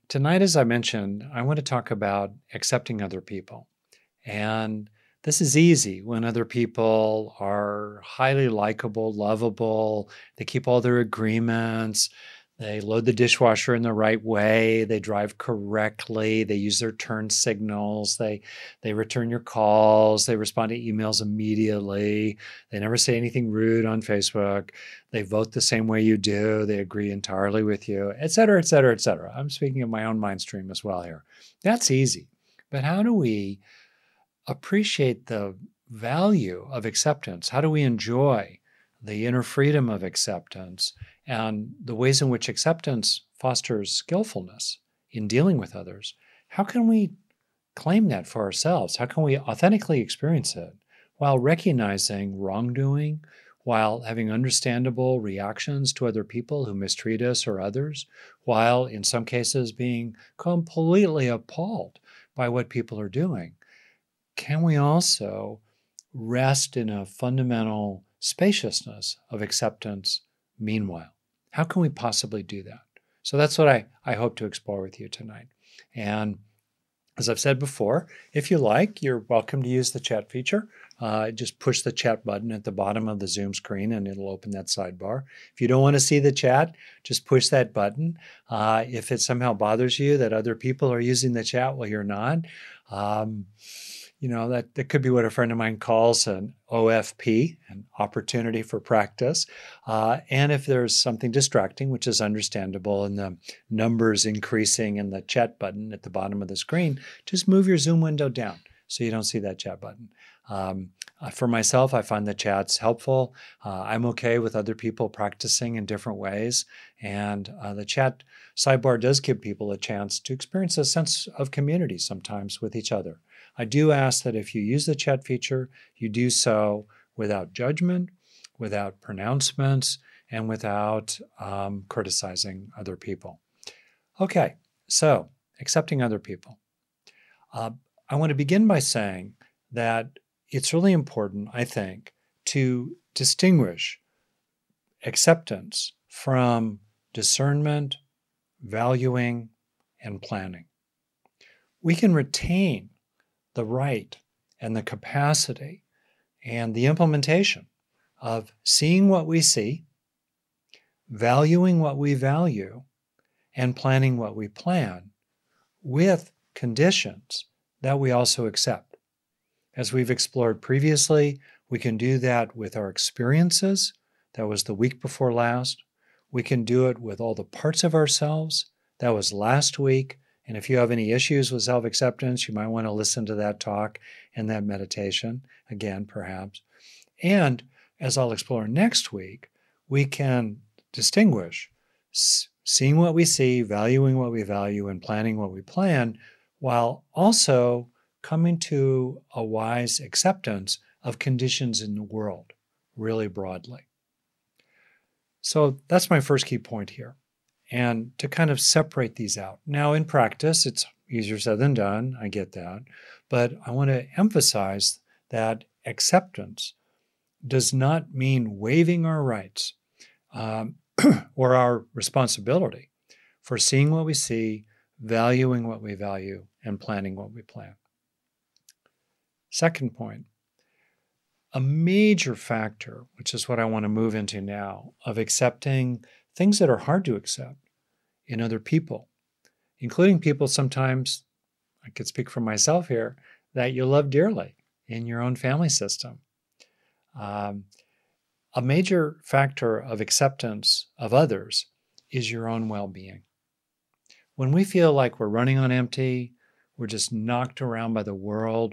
Tonight, as I mentioned, I want to talk about accepting other people. And this is easy when other people are highly likable, lovable, they keep all their agreements, they load the dishwasher in the right way, they drive correctly, they use their turn signals, they return your calls, they respond to emails immediately, they never say anything rude on Facebook, they vote the same way you do, they agree entirely with you, et cetera, et cetera, et cetera. I'm speaking of my own mind stream as well here. That's easy. But how do we appreciate the value of acceptance? How do we enjoy the inner freedom of acceptance and the ways in which acceptance fosters skillfulness in dealing with others? How can we claim that for ourselves? How can we authentically experience it while recognizing wrongdoing, while having understandable reactions to other people who mistreat us or others, while in some cases being completely appalled by what people are doing? Can we also rest in a fundamental spaciousness of acceptance meanwhile? How can we possibly do that? So that's what I hope to explore with you tonight. And as I've said before, if you like, you're welcome to use the chat feature. Just push the chat button at the bottom of the Zoom screen and it'll open that sidebar. If you don't want to see the chat, just push that button. If it somehow bothers you that other people are using the chat while you're not, that could be what a friend of mine calls an OFP, an opportunity for practice. And if there's something distracting, which is understandable, and the numbers increasing in the chat button at the bottom of the screen, just move your Zoom window down so you don't see that chat button. For myself, I find the chats helpful. I'm okay with other people practicing in different ways. And the chat sidebar does give people a chance to experience a sense of community sometimes with each other. I do ask that if you use the chat feature, you do so without judgment, without pronouncements, and without criticizing other people. Okay, so accepting other people. I want to begin by saying that it's really important, I think, to distinguish acceptance from discernment, valuing, and planning. We can retain the right and the capacity and the implementation of seeing what we see, valuing what we value, and planning what we plan with conditions that we also accept. As we've explored previously, we can do that with our experiences. That was the week before last. We can do it with all the parts of ourselves. That was last week. And if you have any issues with self-acceptance, you might want to listen to that talk and that meditation again, perhaps. And as I'll explore next week, we can distinguish seeing what we see, valuing what we value, and planning what we plan, while also coming to a wise acceptance of conditions in the world, really broadly. So that's my first key point here. And to kind of separate these out. Now, in practice, it's easier said than done. I get that. But I want to emphasize that acceptance does not mean waiving our rights or our responsibility for seeing what we see, valuing what we value, and planning what we plan. Second point, a major factor, which is what I want to move into now, of accepting things that are hard to accept in other people, including people sometimes, I could speak for myself here, that you love dearly in your own family system. A major factor of acceptance of others is your own well-being. When we feel like we're running on empty, we're just knocked around by the world,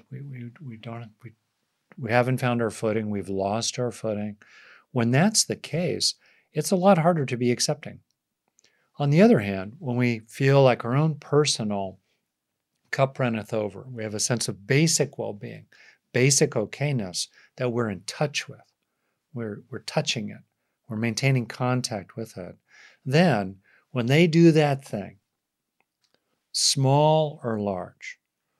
we haven't found our footing, we've lost our footing. When that's the case, it's a lot harder to be accepting. On the other hand, when we feel like our own personal cup runneth over, we have a sense of basic well-being, basic okayness that we're in touch with, we're touching it, we're maintaining contact with it, then when they do that thing, small or large,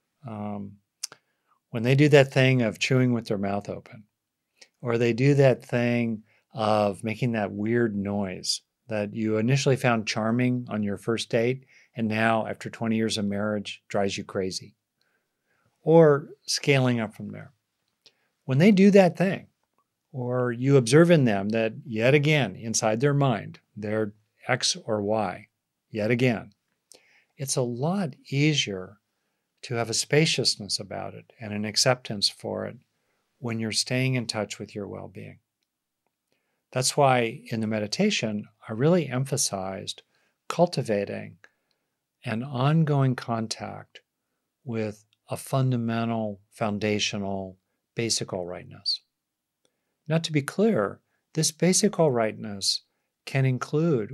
when they do that thing of chewing with their mouth open, or they do that thing of making that weird noise that you initially found charming on your first date, and now, after 20 years of marriage, drives you crazy. Or scaling up from there. When they do that thing, or you observe in them that yet again, inside their mind, they're X or Y, yet again, it's a lot easier to have a spaciousness about it and an acceptance for it when you're staying in touch with your well-being. That's why in the meditation, I really emphasized cultivating an ongoing contact with a fundamental, foundational, basic all-rightness. Now, to be clear, this basic all-rightness can include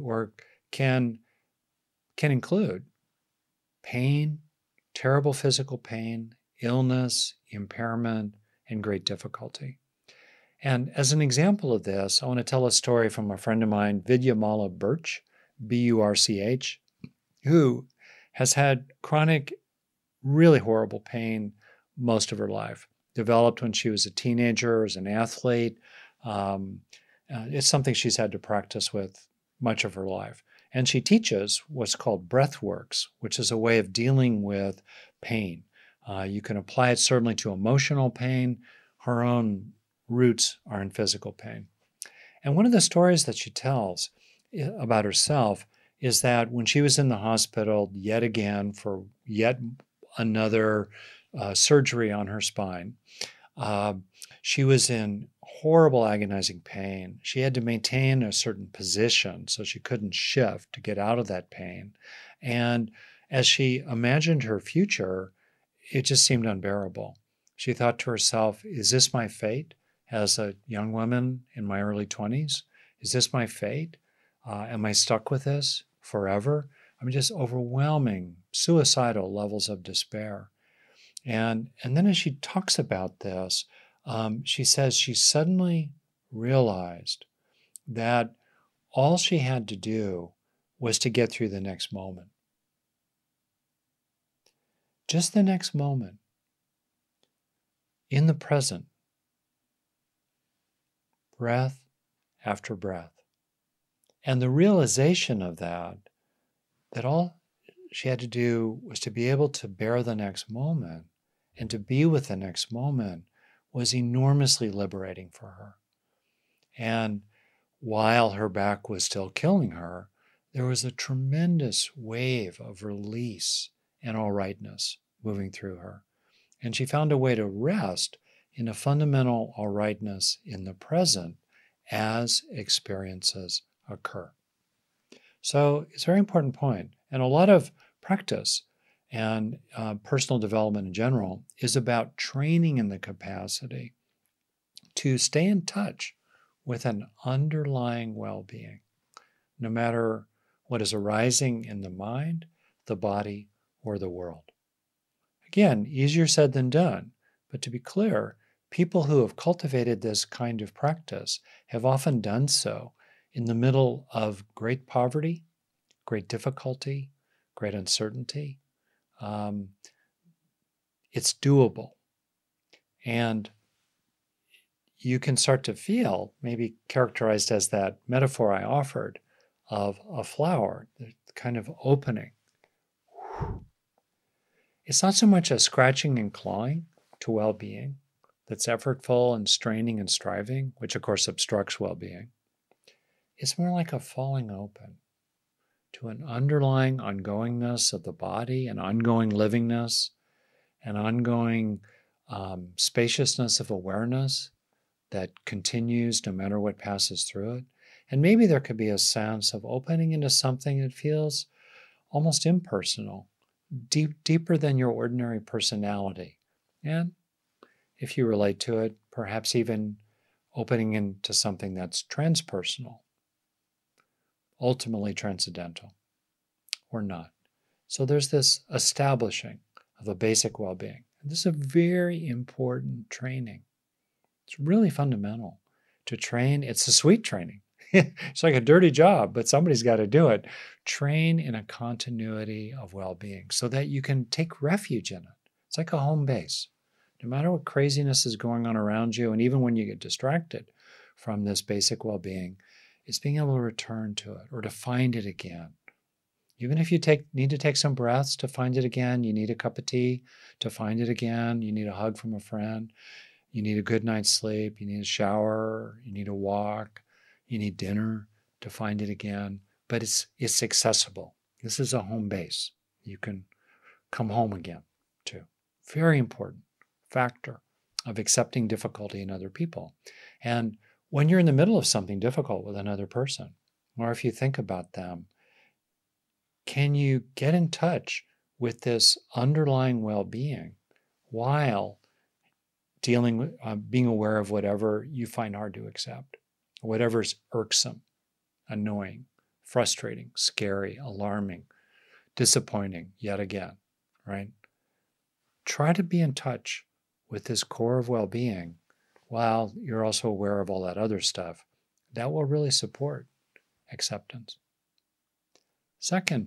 pain, terrible physical pain, illness, impairment, and great difficulty. And as an example of this, I want to tell a story from a friend of mine, Vidyamala Burch, B-U-R-C-H, who has had chronic, really horrible pain most of her life. Developed when she was a teenager as an athlete. It's something she's had to practice with much of her life. And she teaches what's called breath works, which is a way of dealing with pain. You can apply it certainly to emotional pain. Her own roots are in physical pain. And one of the stories that she tells about herself is that when she was in the hospital yet again for yet another surgery on her spine, she was in horrible agonizing pain. She had to maintain a certain position so she couldn't shift to get out of that pain. And as she imagined her future, it just seemed unbearable. She thought to herself, is this my fate as a young woman in my early 20s? Is this my fate? Am I stuck with this forever? I mean, just overwhelming, suicidal levels of despair. And then as she talks about this, she says she suddenly realized that all she had to do was to get through the next moment. Just the next moment. In the present. Breath after breath. And the realization of that all she had to do was to be able to bear the next moment and to be with the next moment was enormously liberating for her. And while her back was still killing her, there was a tremendous wave of release and all rightness moving through her. And she found a way to rest in a fundamental all rightness in the present as experiences occur. So it's a very important point. And a lot of practice and personal development in general is about training in the capacity to stay in touch with an underlying well-being, no matter what is arising in the mind, the body, or the world. Again, easier said than done, but to be clear, people who have cultivated this kind of practice have often done so in the middle of great poverty, great difficulty, great uncertainty. It's doable. And you can start to feel, maybe characterized as that metaphor I offered of a flower, the kind of opening. It's not so much a scratching and clawing to well-being that's effortful and straining and striving, which of course obstructs well-being. It's more like a falling open to an underlying ongoingness of the body, an ongoing livingness, an ongoing spaciousness of awareness that continues no matter what passes through it. And maybe there could be a sense of opening into something that feels almost impersonal, deeper than your ordinary personality. And if you relate to it, perhaps even opening into something that's transpersonal, ultimately transcendental, or not. So there's this establishing of a basic well-being. And this is a very important training. It's really fundamental to train. It's a sweet training. It's like a dirty job, but somebody's got to do it. Train in a continuity of well-being so that you can take refuge in it. It's like a home base. No matter what craziness is going on around you, and even when you get distracted from this basic well-being, it's being able to return to it or to find it again. Even if you need to take some breaths to find it again, you need a cup of tea to find it again, you need a hug from a friend, you need a good night's sleep, you need a shower, you need a walk, you need dinner to find it again. But it's accessible. This is a home base. You can come home again to. Very important factor of accepting difficulty in other people. And when you're in the middle of something difficult with another person, or if you think about them, can you get in touch with this underlying well-being while dealing with being aware of whatever you find hard to accept, whatever's irksome, annoying, frustrating, scary, alarming, disappointing yet again, right? Try to be in touch with this core of well-being while you're also aware of all that other stuff. That will really support acceptance. Second,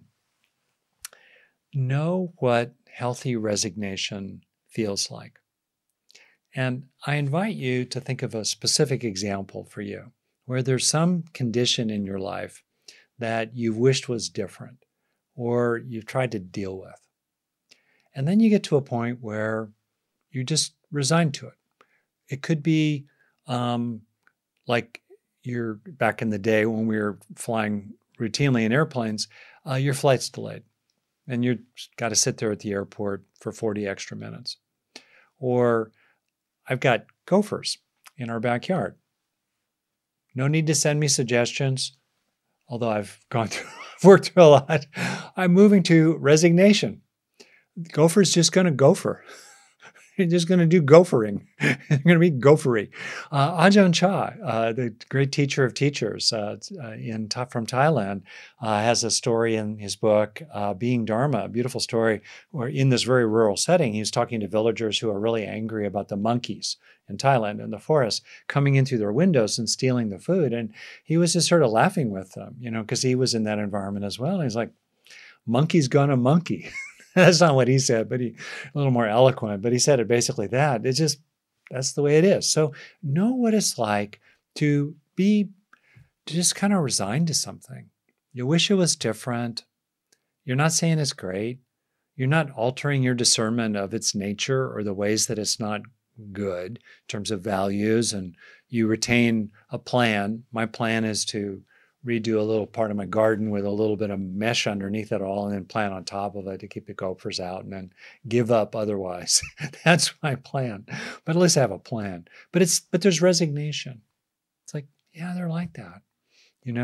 know what healthy resignation feels like. And I invite you to think of a specific example for you where there's some condition in your life that you wished was different or you've tried to deal with. And then you get to a point where you just resign to it. It could be like you're back in the day when we were flying routinely in airplanes, your flight's delayed and you've got to sit there at the airport for 40 extra minutes. Or I've got gophers in our backyard. No need to send me suggestions, although I've worked through a lot. I'm moving to resignation. Gopher's just going to gopher. They're just going to do gophering. They're going to be gophery. Ajahn Chah, the great teacher of teachers from Thailand, has a story in his book, Being Dharma, a beautiful story, where in this very rural setting, he's talking to villagers who are really angry about the monkeys in Thailand in the forest coming in through their windows and stealing the food. And he was just sort of laughing with them, because he was in that environment as well. And he's like, monkey's gonna monkey. That's not what he said, but a little more eloquent, but he said it basically that. That's the way it is. So know what it's like to just kind of resigned to something. You wish it was different. You're not saying it's great. You're not altering your discernment of its nature or the ways that it's not good in terms of values, and you retain a plan. My plan is to redo a little part of my garden with a little bit of mesh underneath it all and then plant on top of it to keep the gophers out and then give up otherwise. That's my plan. But at least I have a plan. But there's resignation. It's like, yeah, they're like that. In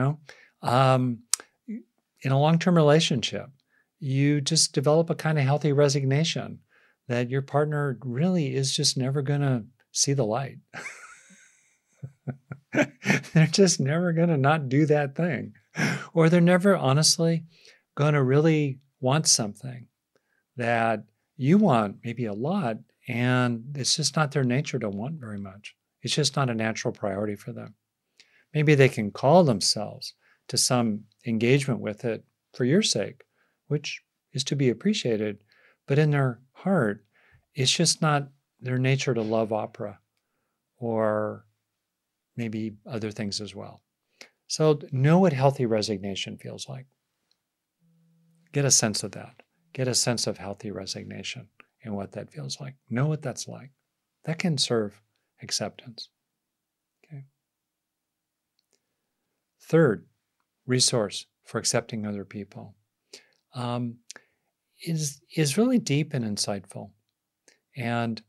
a long-term relationship, you just develop a kind of healthy resignation that your partner really is just never going to see the light. They're just never going to not do that thing. Or they're never honestly going to really want something that you want maybe a lot, and it's just not their nature to want very much. It's just not a natural priority for them. Maybe they can call themselves to some engagement with it for your sake, which is to be appreciated, but in their heart, it's just not their nature to love opera or maybe other things as well. So know what healthy resignation feels like. Get a sense of that. Get a sense of healthy resignation and what that feels like. Know what that's like. That can serve acceptance. Okay. Third resource for accepting other people is really deep and insightful. And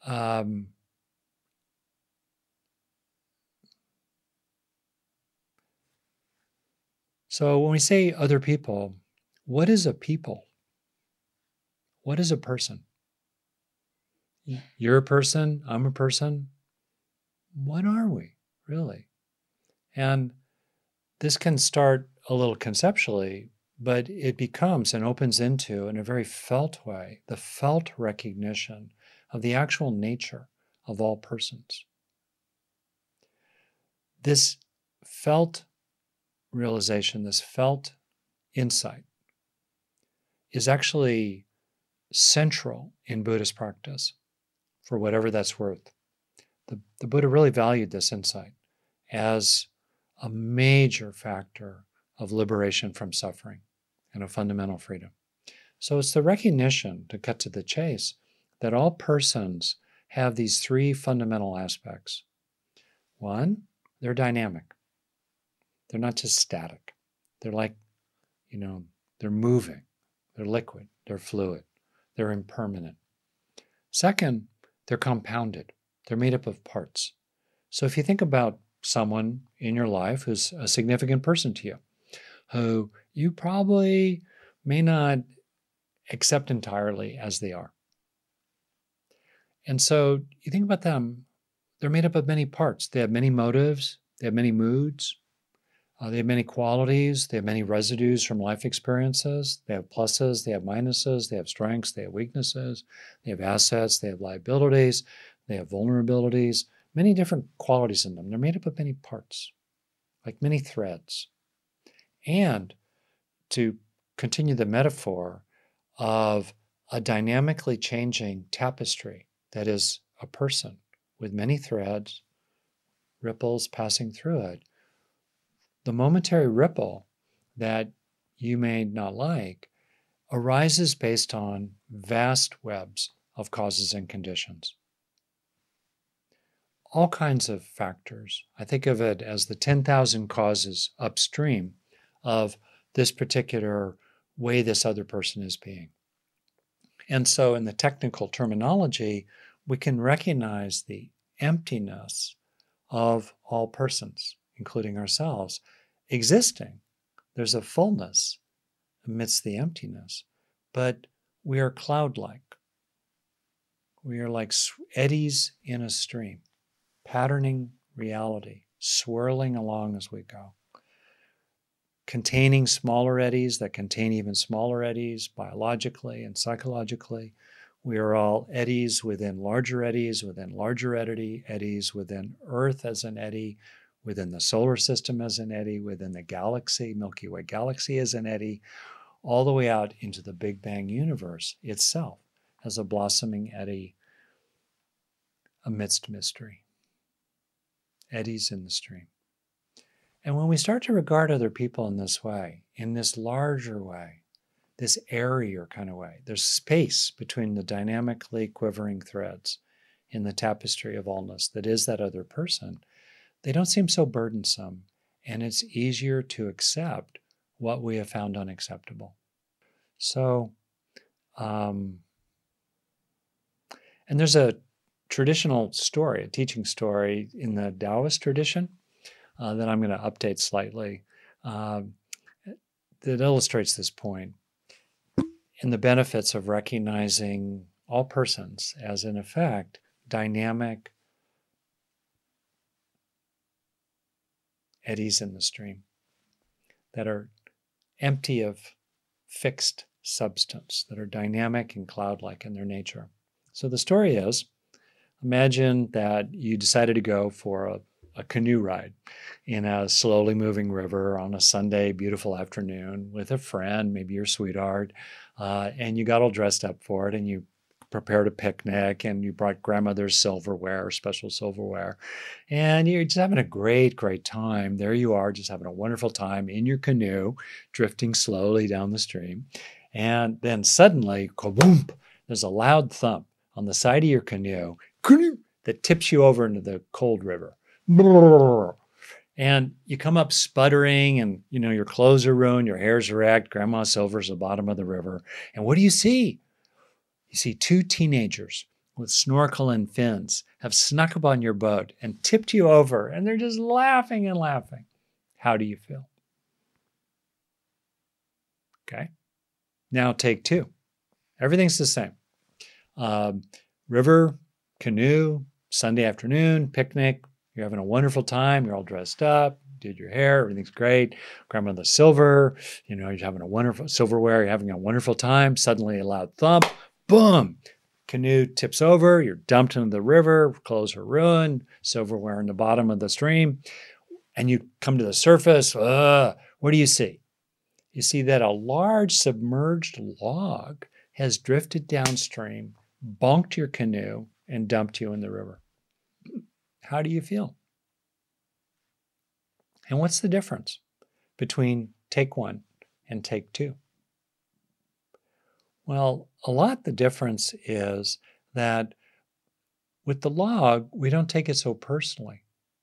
so when we say other people, what is a people? What is a person? You're a person, I'm a person. What are we, really? And this can start a little conceptually, but it becomes and opens into, in a very felt way, the felt recognition of the actual nature of all persons. This felt realization, this felt insight, is actually central in Buddhist practice, for whatever that's worth. The Buddha really valued this insight as a major factor of liberation from suffering and a fundamental freedom. So it's the recognition, to cut to the chase, that all persons have these three fundamental aspects. One, they're dynamic. They're not just static. They're like, they're moving. They're liquid. They're fluid. They're impermanent. Second, they're compounded. They're made up of parts. So if you think about someone in your life who's a significant person to you, who you probably may not accept entirely as they are. And so you think about them, they're made up of many parts. They have many motives. They have many moods. They have many qualities. They have many residues from life experiences. They have pluses. They have minuses. They have strengths. They have weaknesses. They have assets. They have liabilities. They have vulnerabilities. Many different qualities in them. They're made up of many parts, like many threads. And to continue the metaphor of a dynamically changing tapestry that is a person with many threads, ripples passing through it, the momentary ripple that you may not like arises based on vast webs of causes and conditions. All kinds of factors. I think of it as the 10,000 causes upstream of this particular way this other person is being. And so in the technical terminology, we can recognize the emptiness of all persons, including ourselves, existing. There's a fullness amidst the emptiness, but we are cloud-like. We are like eddies in a stream, patterning reality, swirling along as we go, containing smaller eddies that contain even smaller eddies biologically and psychologically. We are all eddies within larger eddies, eddies within Earth as an eddy, within the solar system as an eddy, within the galaxy, Milky Way galaxy as an eddy, all the way out into the Big Bang universe itself as a blossoming eddy amidst mystery. Eddies in the stream. And when we start to regard other people in this way, in this larger way, this airier kind of way, there's space between the dynamically quivering threads in the tapestry of allness that is that other person. They don't seem so burdensome, and it's easier to accept what we have found unacceptable. So, and there's a traditional story, a teaching story in the Taoist tradition that I'm going to update slightly that illustrates this point and the benefits of recognizing all persons as, in effect, dynamic eddies in the stream that are empty of fixed substance, that are dynamic and cloud-like in their nature. So the story is, imagine that you decided to go for a canoe ride in a slowly moving river on a Sunday, beautiful afternoon with a friend, maybe your sweetheart, and you got all dressed up for it, and you prepared a picnic, and you brought grandmother's silverware, special silverware, and you're just having a great, great time. There you are, just having a wonderful time in your canoe, drifting slowly down the stream. And then suddenly, kaboom, there's a loud thump on the side of your canoe that tips you over into the cold river. And you come up sputtering, and your clothes are ruined, your hair's wrecked, Grandma Silver's at the bottom of the river. And what do you see? You see two teenagers with snorkel and fins have snuck up on your boat and tipped you over, and they're just laughing and laughing. How do you feel? Okay. Now take two. Everything's the same. River, canoe, Sunday afternoon, picnic. You're having a wonderful time. You're all dressed up, did your hair, everything's great. Grandmother silver, you're having a wonderful silverware. You're having a wonderful time. Suddenly a loud thump. Boom! Canoe tips over. You're dumped into the river. Clothes are ruined. Silverware in the bottom of the stream. And you come to the surface. What do you see? You see that a large submerged log has drifted downstream, bonked your canoe, and dumped you in the river. How do you feel? And what's the difference between take one and take two? Well, a lot the difference is that with the log, we don't take it so personally.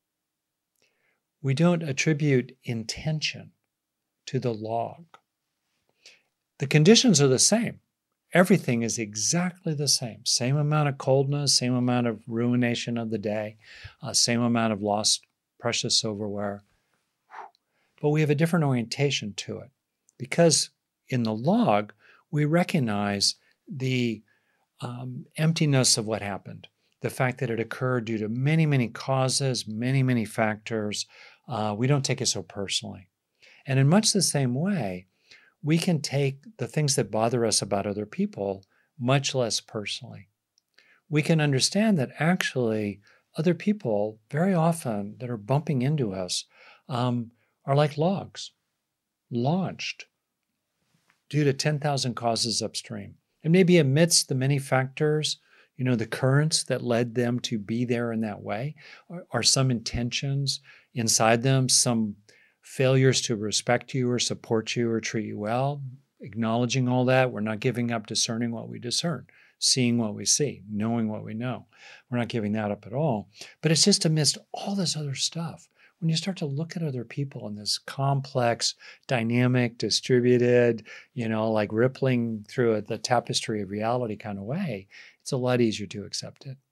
We don't attribute intention to the log. The conditions are the same. Everything is exactly the same. Same amount of coldness, same amount of ruination of the day, same amount of lost precious silverware. But we have a different orientation to it because in the log, we recognize the emptiness of what happened, the fact that it occurred due to many, many causes, many, many factors. We don't take it so personally. And in much the same way, we can take the things that bother us about other people much less personally. We can understand that actually other people, very often, that are bumping into us are like logs, launched due to 10,000 causes upstream. And maybe amidst the many factors, the currents that led them to be there in that way are some intentions inside them, some failures to respect you or support you or treat you well. Acknowledging all that, we're not giving up discerning what we discern, seeing what we see, knowing what we know. We're not giving that up at all. But it's just amidst all this other stuff. When you start to look at other people in this complex, dynamic, distributed, like rippling through the tapestry of reality kind of way, it's a lot easier to accept it.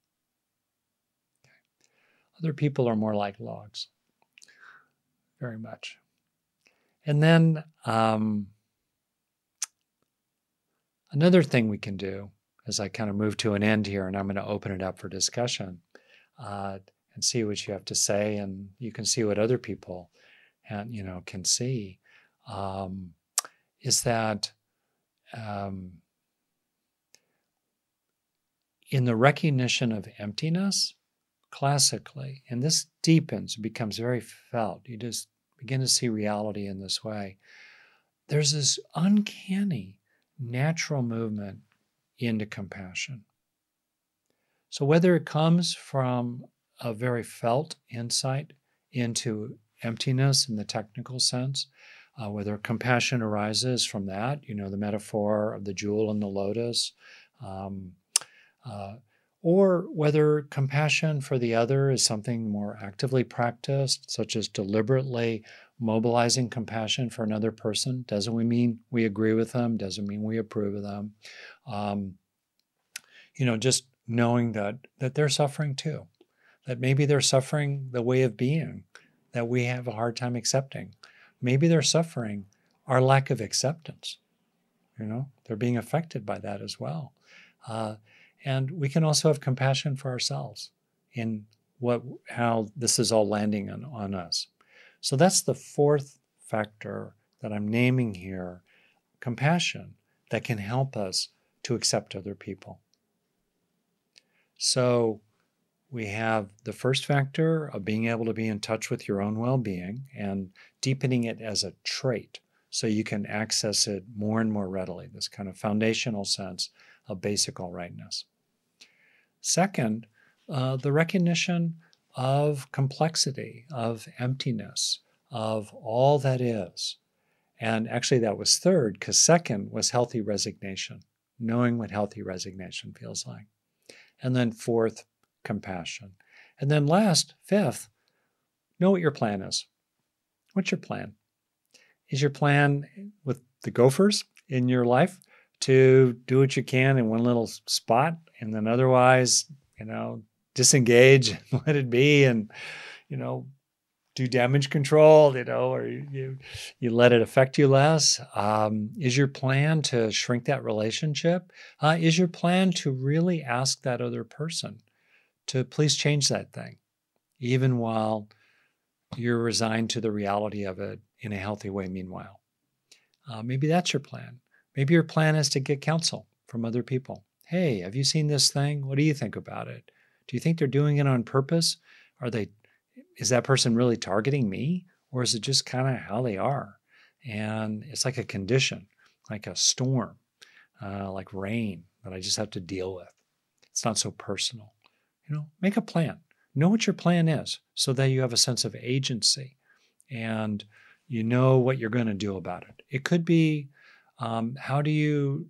Other people are more like logs, very much. And then another thing we can do as I kind of move to an end here, and I'm going to open it up for discussion, and see what you have to say, and you can see what other people can see, is that in the recognition of emptiness, classically, and this deepens, becomes very felt, you just begin to see reality in this way, there's this uncanny natural movement into compassion. So whether it comes from a very felt insight into emptiness in the technical sense, whether compassion arises from that, the metaphor of the jewel and the lotus, or whether compassion for the other is something more actively practiced, such as deliberately mobilizing compassion for another person. Doesn't mean we agree with them, doesn't mean we approve of them. Just knowing that they're suffering too. That maybe they're suffering the way of being that we have a hard time accepting. Maybe they're suffering our lack of acceptance. They're being affected by that as well. And we can also have compassion for ourselves in how this is all landing on us. So that's the fourth factor that I'm naming here, compassion, that can help us to accept other people. So we have the first factor of being able to be in touch with your own well-being and deepening it as a trait so you can access it more and more readily, this kind of foundational sense of basic all-rightness. Second, the recognition of complexity, of emptiness, of all that is. And actually that was third, because second was healthy resignation, knowing what healthy resignation feels like. And then fourth, compassion. And then last, fifth, know what your plan is. What's your plan? Is your plan with the gophers in your life to do what you can in one little spot and then otherwise, disengage and let it be and, do damage control, or you let it affect you less? Is your plan to shrink that relationship? Is your plan to really ask that other person to please change that thing, even while you're resigned to the reality of it in a healthy way meanwhile? Maybe that's your plan. Maybe your plan is to get counsel from other people. Hey, have you seen this thing? What do you think about it? Do you think they're doing it on purpose? Is that person really targeting me? Or is it just kind of how they are? And it's like a condition, like a storm, like rain that I just have to deal with. It's not so personal. Make a plan. Know what your plan is so that you have a sense of agency and you know what you're going to do about it. It could be, how do you,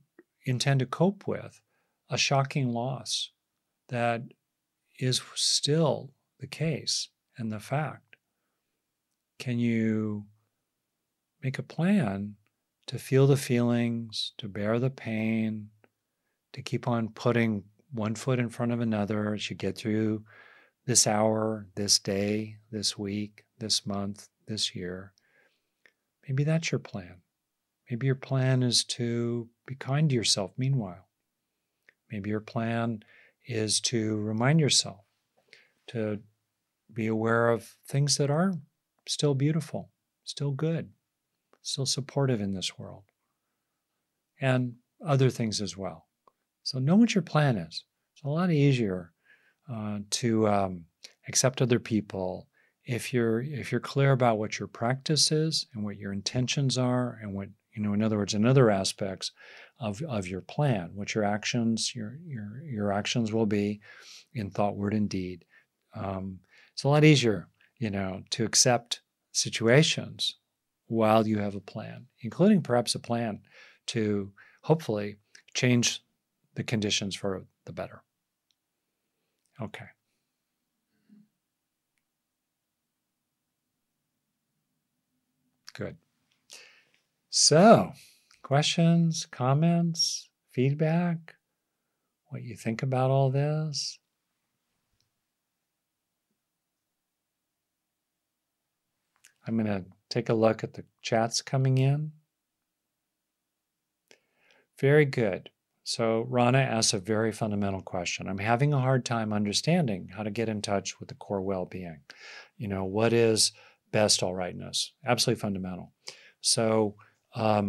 intend to cope with a shocking loss that is still the case and the fact? Can you make a plan to feel the feelings, to bear the pain, to keep on putting one foot in front of another as you get through this hour, this day, this week, this month, this year? Maybe that's your plan. Maybe your plan is to be kind to yourself meanwhile. Maybe your plan is to remind yourself to be aware of things that are still beautiful, still good, still supportive in this world, and other things as well. So know what your plan is. It's a lot easier to accept other people if you're clear about what your practice is and what your intentions are, and what, in other words, in other aspects of your plan, what your actions will be in thought, word, and deed. It's a lot easier, to accept situations while you have a plan, including perhaps a plan to hopefully change the conditions for the better. Okay. Good. So, questions, comments, feedback, what you think about all this? I'm going to take a look at the chats coming in. Very good. So Rana asks a very fundamental question. I'm having a hard time understanding how to get in touch with the core well-being. What is best all rightness? Absolutely fundamental. So I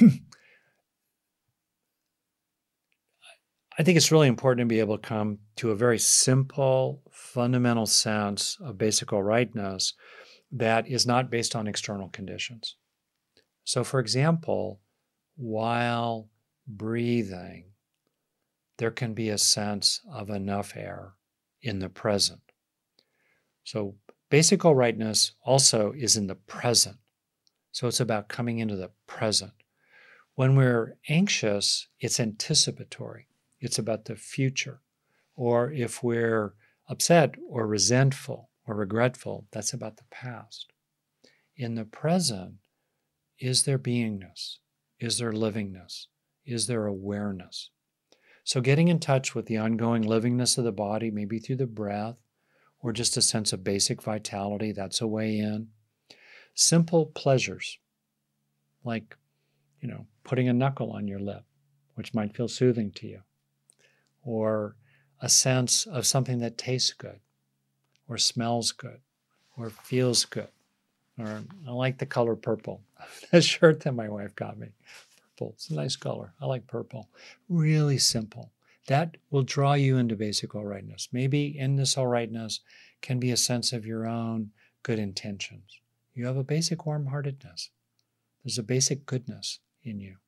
think it's really important to be able to come to a very simple, fundamental sense of basic all rightness that is not based on external conditions. So, for example, while breathing, there can be a sense of enough air in the present. So basic all rightness also is in the present. So it's about coming into the present. When we're anxious, it's anticipatory. It's about the future. Or if we're upset or resentful or regretful, that's about the past. In the present, is there beingness? Is there livingness? Is there awareness? So getting in touch with the ongoing livingness of the body, maybe through the breath, or just a sense of basic vitality, that's a way in. Simple pleasures, like, putting a knuckle on your lip, which might feel soothing to you, or a sense of something that tastes good, or smells good, or feels good. Or I like the color purple. The shirt that my wife got me. Purple. It's a nice color. I like purple. Really simple. That will draw you into basic all rightness. Maybe in this all rightness can be a sense of your own good intentions. You have a basic warm-heartedness. There's a basic goodness in you.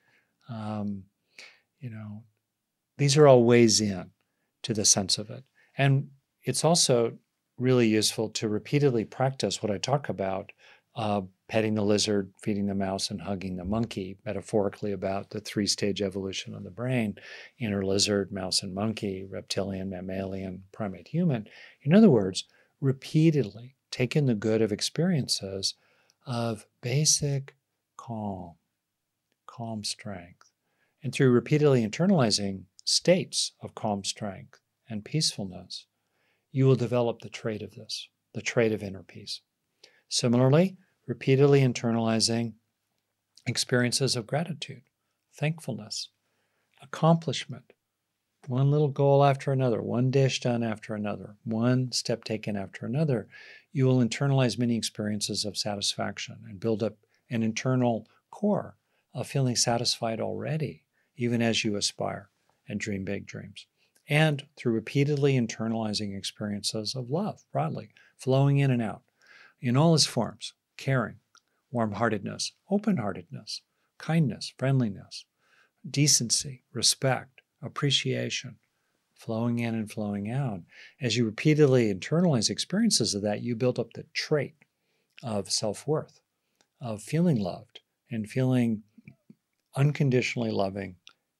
These are all ways in to the sense of it. And it's also really useful to repeatedly practice what I talk about, petting the lizard, feeding the mouse, and hugging the monkey, metaphorically about the three-stage evolution of the brain: inner lizard, mouse, and monkey, reptilian, mammalian, primate, human. In other words, repeatedly take in the good of experiences of basic calm strength. And through repeatedly internalizing states of calm strength and peacefulness, you will develop the trait of this, the trait of inner peace. Similarly, repeatedly internalizing experiences of gratitude, thankfulness, accomplishment, one little goal after another, one dish done after another, one step taken after another, you will internalize many experiences of satisfaction and build up an internal core of feeling satisfied already, even as you aspire and dream big dreams. And through repeatedly internalizing experiences of love, broadly, flowing in and out, in all its forms: caring, warm-heartedness, open-heartedness, kindness, friendliness, decency, respect, appreciation, flowing in and flowing out. As you repeatedly internalize experiences of that, you build up the trait of self-worth, of feeling loved and feeling unconditionally loving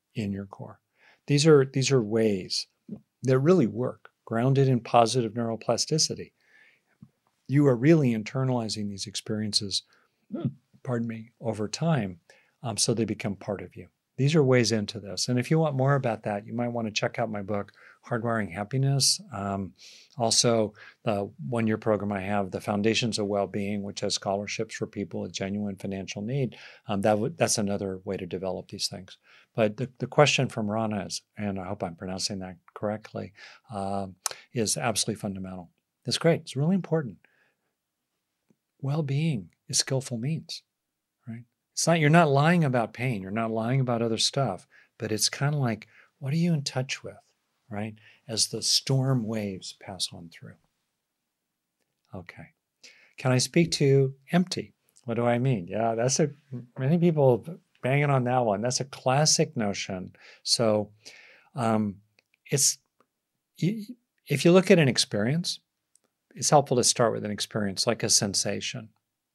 in your core. These are ways that really work, grounded in positive neuroplasticity. You are really internalizing these experiences, pardon me, over time, so they become part of you. These are ways into this. And if you want more about that, you might want to check out my book, Hardwiring Happiness. Also, the one-year program I have, The Foundations of Well-Being, which has scholarships for people with genuine financial need. That's another way to develop these things. But the question from Rana is, and I hope I'm pronouncing that correctly, is absolutely fundamental. It's great. It's really important. Well-being is skillful means, right? It's not, you're not lying about pain, you're not lying about other stuff, but it's kind of like, what are you in touch with, right? As the storm waves pass on through. Okay. Can I speak to empty? What do I mean? Yeah, many people banging on that one. That's a classic notion. So if you look at an experience, it's helpful to start with an experience like a sensation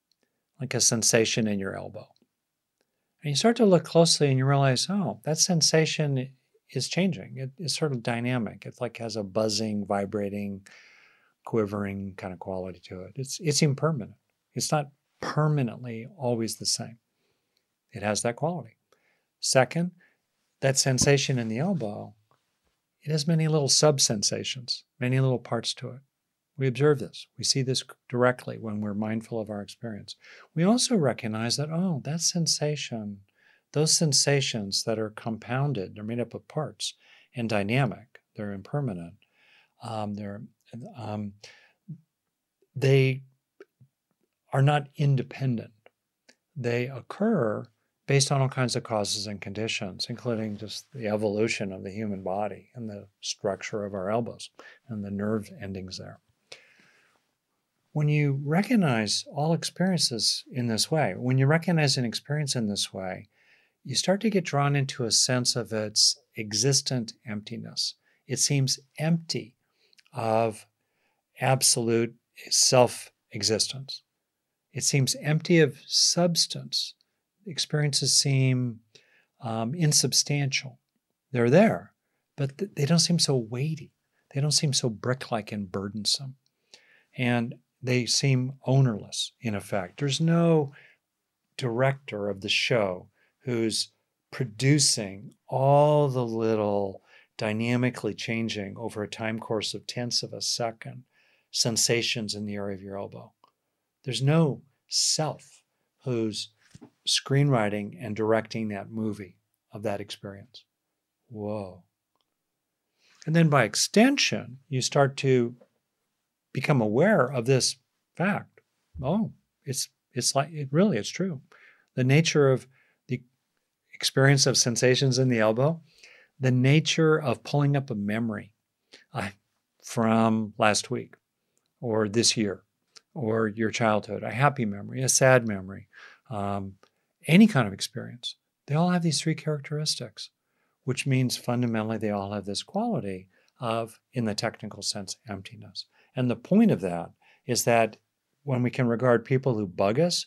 in your elbow. And you start to look closely and you realize, oh, that sensation is changing. It's sort of dynamic. It's like has a buzzing, vibrating, quivering kind of quality to it. It's impermanent. It's not permanently always the same. It has that quality. Second, that sensation in the elbow, it has many little sub-sensations, many little parts to it. We observe this. We see this directly when we're mindful of our experience. We also recognize that, oh, that sensation, those sensations that are compounded, they're made up of parts and dynamic, they're impermanent, they are not independent. They occur based on all kinds of causes and conditions, including just the evolution of the human body and the structure of our elbows and the nerve endings there. When you recognize all experiences in this way, when you recognize an experience in this way, you start to get drawn into a sense of its existent emptiness. It seems empty of absolute self-existence. It seems empty of substance. Experiences seem insubstantial. They're there, but they don't seem so weighty. They don't seem so brick-like and burdensome. And they seem ownerless, in effect. There's no director of the show who's producing all the little dynamically changing over a time course of tenths of a second sensations in the area of your elbow. There's no self who's screenwriting and directing that movie of that experience. Whoa. And then by extension, you start to become aware of this fact. Oh, it's true. The nature of the experience of sensations in the elbow, the nature of pulling up a memory from last week or this year or your childhood, a happy memory, a sad memory, any kind of experience. They all have these three characteristics, which means fundamentally they all have this quality of, in the technical sense, emptiness. And the point of that is that when we can regard people who bug us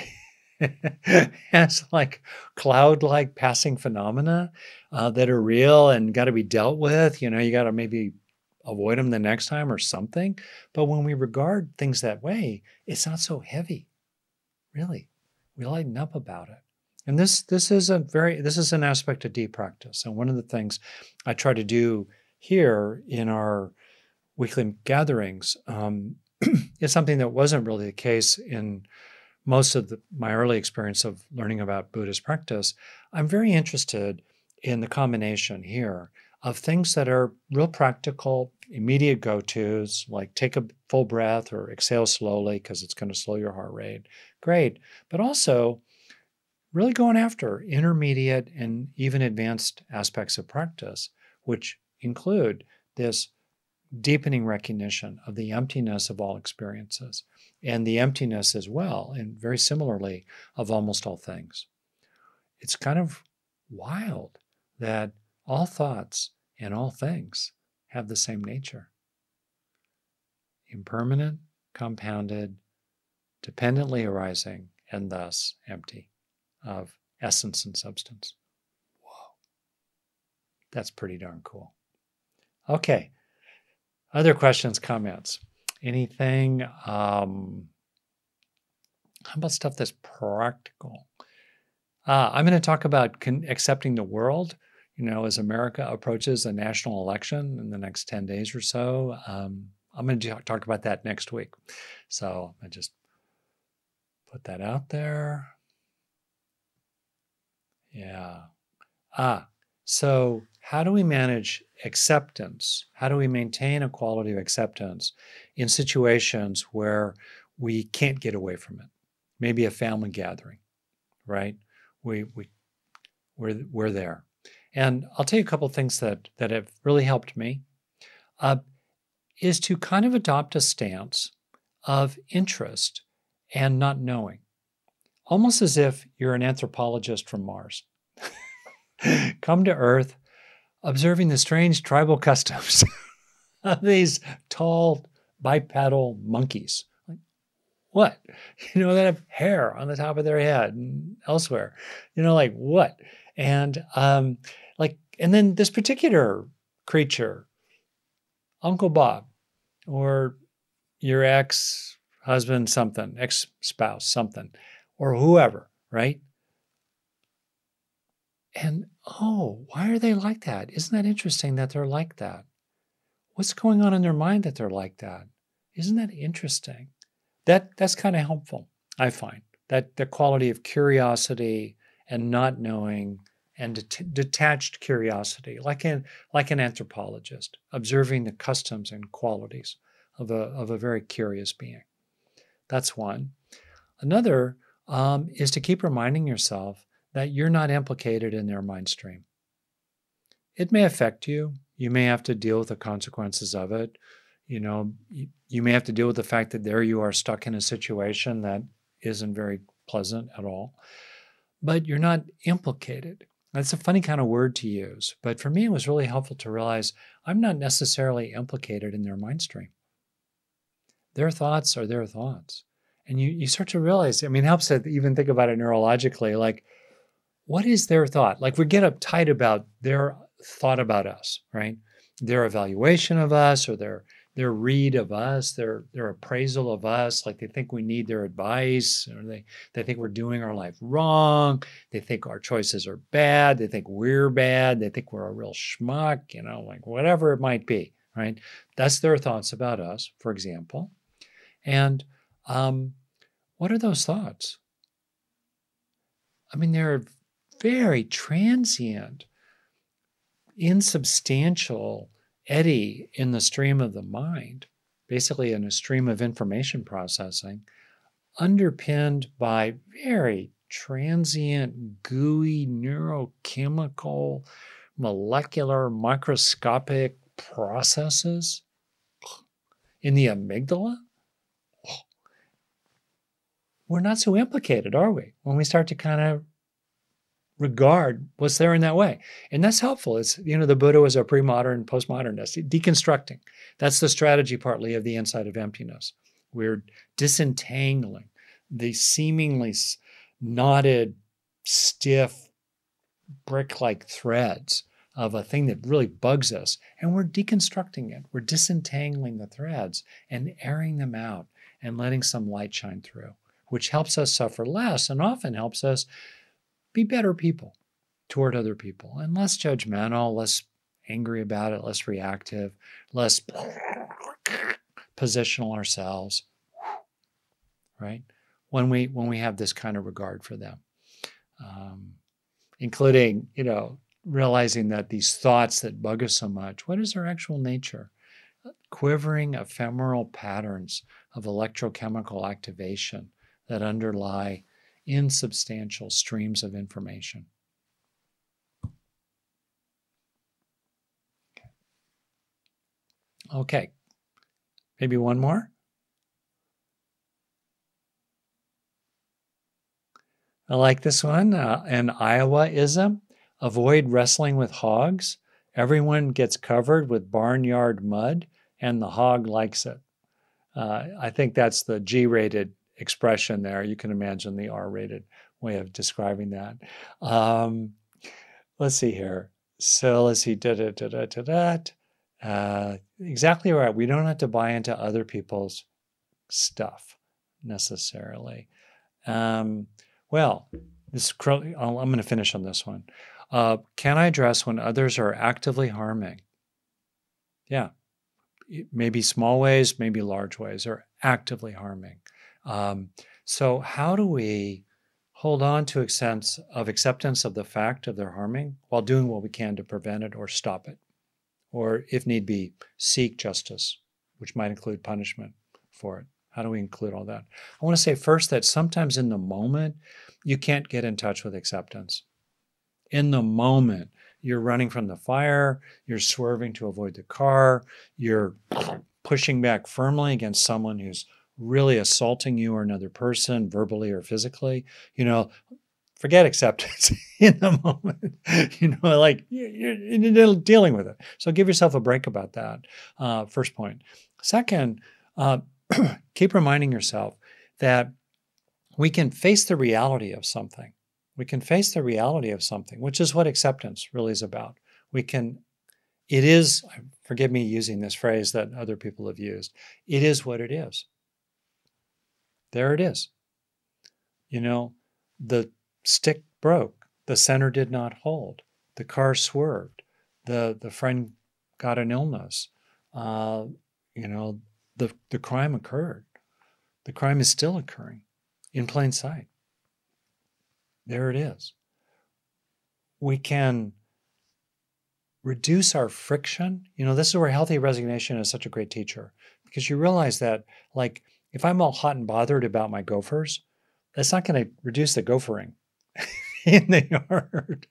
as like cloud-like passing phenomena that are real and got to be dealt with, you got to maybe avoid them the next time or something. But when we regard things that way, it's not so heavy, really. We lighten up about it. And this is an aspect of deep practice. And one of the things I try to do here in our weekly gatherings is something that wasn't really the case in most of my early experience of learning about Buddhist practice. I'm very interested in the combination here of things that are real practical, immediate go-tos, like take a full breath or exhale slowly because it's going to slow your heart rate. Great. But also really going after intermediate and even advanced aspects of practice, which include this deepening recognition of the emptiness of all experiences and the emptiness as well, and very similarly, of almost all things. It's kind of wild that all thoughts and all things have the same nature. Impermanent, compounded, dependently arising, and thus empty of essence and substance. Whoa. That's pretty darn cool. Okay. Other questions, comments? Anything? How about stuff that's practical? I'm going to talk about accepting the world. As America approaches a national election in the next 10 days or so, I'm going to talk about that next week. So I just put that out there. Yeah. So how do we manage acceptance? How do we maintain a quality of acceptance in situations where we can't get away from it? Maybe a family gathering, right? We're there. And I'll tell you a couple of things that have really helped me, is to kind of adopt a stance of interest and not knowing, almost as if you're an anthropologist from Mars. Come to Earth, observing the strange tribal customs of these tall bipedal monkeys. Like, what? That have hair on the top of their head and elsewhere. Like what? And and then this particular creature, Uncle Bob, or your ex-husband something, ex-spouse something, or whoever, right? And why are they like that? Isn't that interesting that they're like that? What's going on in their mind that they're like that? Isn't that interesting? That's kind of helpful, I find. That the quality of curiosity and not knowing and detached curiosity, like an anthropologist, observing the customs and qualities of a very curious being. That's one. Another is to keep reminding yourself that you're not implicated in their mind stream. It may affect you. You may have to deal with the consequences of it. You may have to deal with the fact that there you are stuck in a situation that isn't very pleasant at all. But you're not implicated. That's a funny kind of word to use. But for me, it was really helpful to realize I'm not necessarily implicated in their mind stream. Their thoughts are their thoughts. And you start to realize, it helps to even think about it neurologically, like, what is their thought? Like, we get uptight about their thought about us, right? Their evaluation of us, or their read of us, their appraisal of us, like they think we need their advice, or they think we're doing our life wrong. They think our choices are bad. They think we're bad. They think we're a real schmuck, like whatever it might be, right? That's their thoughts about us, for example. And what are those thoughts? They're very transient, insubstantial eddy in the stream of the mind, basically in a stream of information processing, underpinned by very transient, gooey, neurochemical, molecular, microscopic processes in the amygdala. We're not so implicated, are we, when we start to kind of regard what's there in that way? And that's helpful. It's, the Buddha was a pre-modern, postmodernist, deconstructing. That's the strategy partly of the Insight of Emptiness. We're disentangling the seemingly knotted, stiff, brick-like threads of a thing that really bugs us. And we're deconstructing it. We're disentangling the threads and airing them out and letting some light shine through, which helps us suffer less and often helps us be better people toward other people, and less judgmental, less angry about it, less reactive, less positional ourselves, right? When we have this kind of regard for them, including, realizing that these thoughts that bug us so much, what is their actual nature? Quivering ephemeral patterns of electrochemical activation that underlie insubstantial streams of information. Okay. Maybe one more? I like this one. An Iowa-ism: avoid wrestling with hogs. Everyone gets covered with barnyard mud, and the hog likes it. I think that's the G-rated expression there. You can imagine the R-rated way of describing that. Let's see here. So let's see. Exactly right. We don't have to buy into other people's stuff necessarily. Um, well, I'm going to finish on this one. Can I address when others are actively harming? Yeah, maybe small ways, maybe large ways, are actively harming. Um, so, how do we hold on to a sense of acceptance of the fact of their harming while doing what we can to prevent it or stop it? Or, if need be, seek justice, which might include punishment for it. How do we include all that? I want to say first that sometimes in the moment, you can't get in touch with acceptance. In the moment, you're running from the fire, you're swerving to avoid the car, you're pushing back firmly against someone who's really assaulting you or another person, verbally or physically. You know, forget acceptance in the moment. Like you're dealing with it. So give yourself a break about that. First point. Second, uh, keep reminding yourself that we can face the reality of something. We can face the reality of something, which is what acceptance really is about. We can, it is, forgive me using this phrase that other people have used, it is what it is. There it is. You know, the stick broke, the center did not hold, the car swerved, the friend got an illness, uh, you know, the crime occurred. The crime is still occurring in plain sight. There it is. We can reduce our friction. This is where healthy resignation is such a great teacher because you realize that, like, if I'm all hot and bothered about my gophers, that's not going to reduce the gophering in the yard.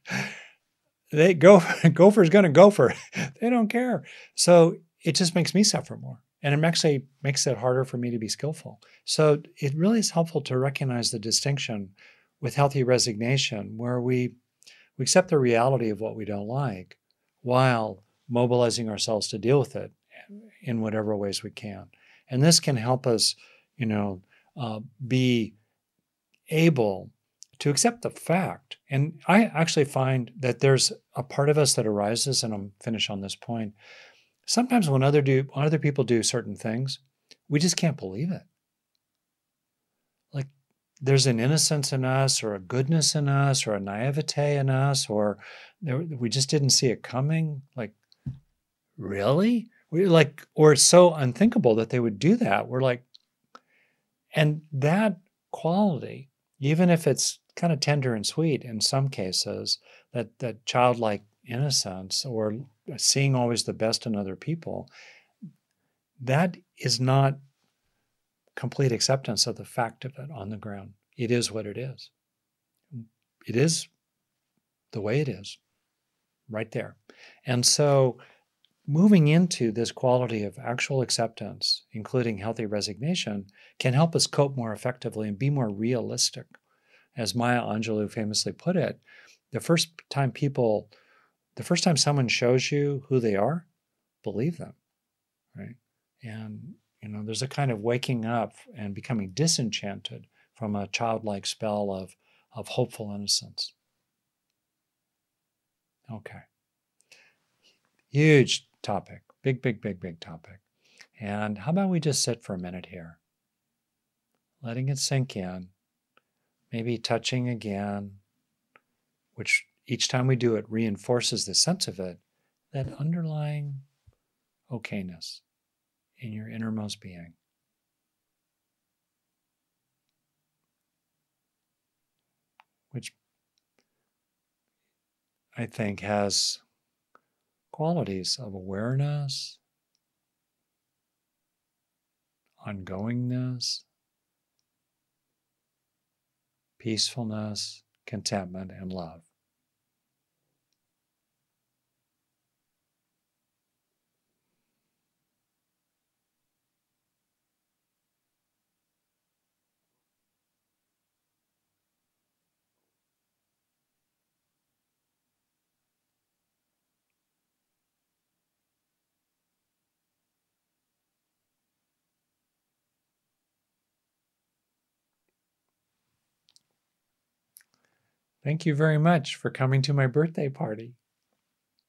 Gopher's going to gopher. They don't care. So it just makes me suffer more. And it actually makes it harder for me to be skillful. So it really is helpful to recognize the distinction with healthy resignation, where we accept the reality of what we don't like while mobilizing ourselves to deal with it in whatever ways we can. And this can help us, be able to accept the fact. And I actually find that there's a part of us that arises, and I'm finished on this point. Sometimes when other people do certain things, we just can't believe it. Like there's an innocence in us, or a goodness in us, or a naivete in us, or we just didn't see it coming. Like, really? Or it's so unthinkable that they would do that. We're like, and that quality, even if it's kind of tender and sweet in some cases, that childlike innocence or seeing always the best in other people, that is not complete acceptance of the fact of it on the ground. It is what it is. It is the way it is, right there. And so moving into this quality of actual acceptance, including healthy resignation, can help us cope more effectively and be more realistic. As Maya Angelou famously put it, the first time someone shows you who they are, believe them, right? And there's a kind of waking up and becoming disenchanted from a childlike spell of hopeful innocence. Okay. Huge topic. Big, big, big, big topic. And how about we just sit for a minute here, letting it sink in, maybe touching again, which each time we do it reinforces the sense of it, that underlying okayness in your innermost being. Which I think has qualities of awareness, ongoingness, peacefulness, contentment, and love. Thank you very much for coming to my birthday party.